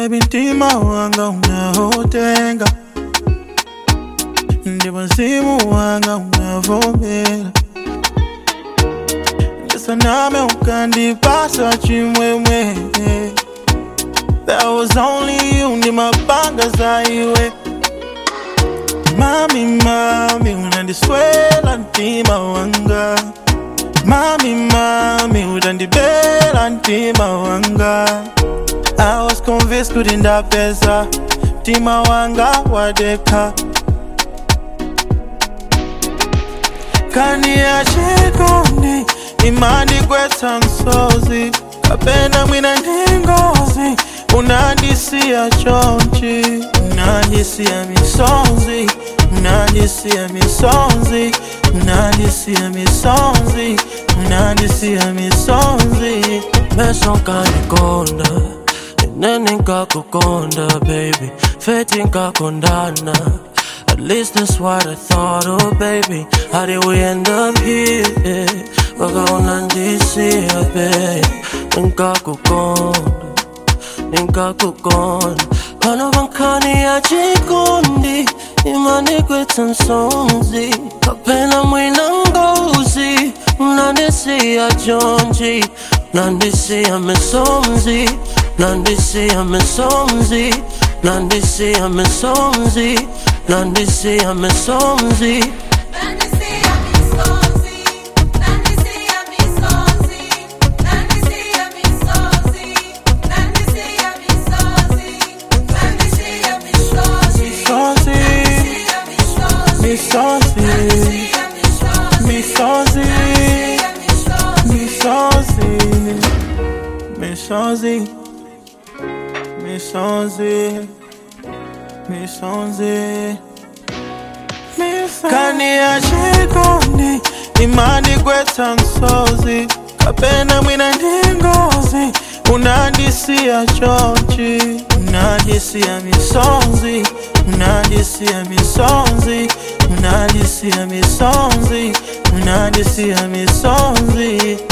Baby ntima wanga unahotenga, ndipo mzimu wanga unavomera. Ndisa name ukandipasa chimwemwe. That was only you ndimapanga za iwe. Mami, unandiswela ntima wanga. Mami, utandibela ntima wanga. I was convinced kurinda pesa, ntima wanga wadeka. Kani ya chikondi, imani kweta msozi. Kapenda mwina ningozi, unandisia chonchi. Unandisia misonzi, unandisia misonzi. Unandisia misonzi, unandisia misonzi. Meso kanikonda, nene nkakukonda baby. Feti nkakondana, at least that's what I thought, oh baby. How did we end up here? Waka unandisia baby. Nkakukonda Pano bankani ya chikondi, imani kweta msonzi. Kapena mwina ngozi, unandisia chonchi. Unandisia misonzi, unandisia misonzi. Unandisia misonzi, unandisia misonzi. Misonzi. Kani ya chikondi, imani kweta msozi. Kapena mwina ningozi, unandisia chonchi. Unandisia misonzi, unandisia misonzi. Unandisia misonzi, unandisia misonzi.